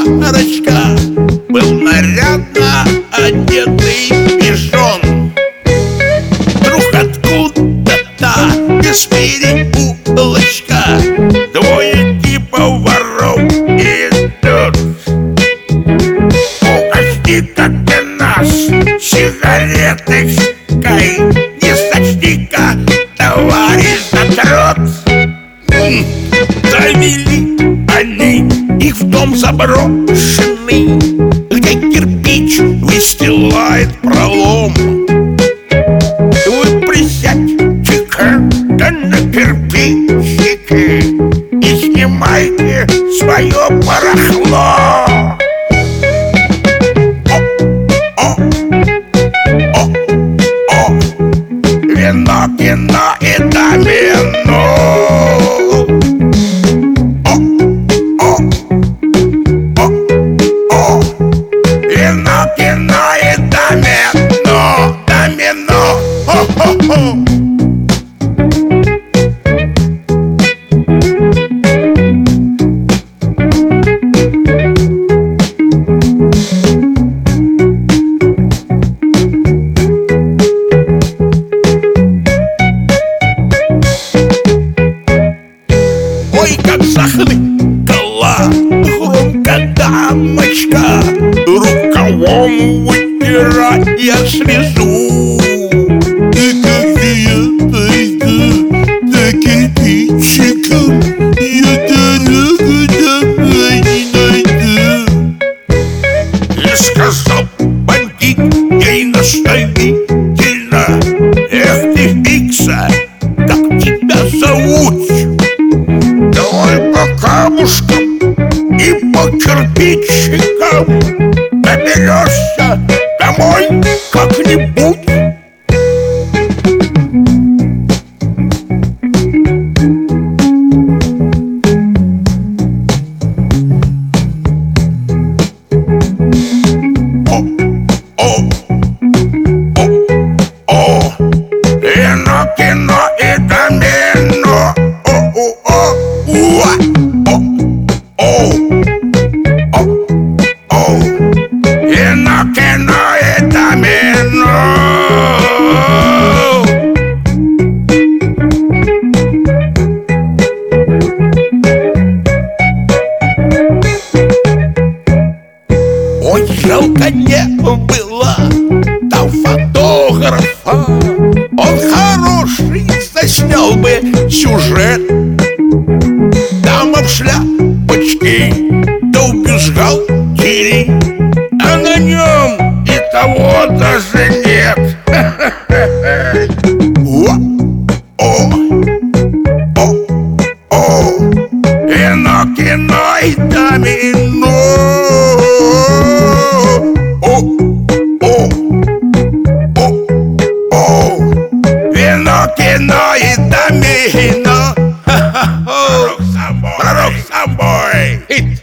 парочка, был нарядно одетый пижон. Вдруг откуда-то из переулочка двое типов воров идут. Угости-ка ты нас сигареточкой, не сочти-ка, товарищ затрот. Завели они их в дом заброшенный, где кирпич выстилает пролом. Вы присядьте-ка да на кирпичики и снимайте свое барахло. Вино, вино и домино. Вино, вино и домино, домино. Хо-хо-хо. Ой, как захныкала громко дамочка, рукавом вытирая слезу. И как же я пойду за кирпичиком, я дорогу домой не найду. И сказал бандит ей наставительно: эх ты, Фикса, как тебя зовут? Давай по камушкам и по кирпичикам доберешься домой как-нибудь. Вино, кино и домино. Вино, кино и домино. Ой, жалко не было там фотографа, он хороший заснял бы сюжет. Дама в шляпочке, да в бюстгальтере, а на нем и того даже нет. Вино, кино и домино. Вино, кино и домино. Пророк Самбой.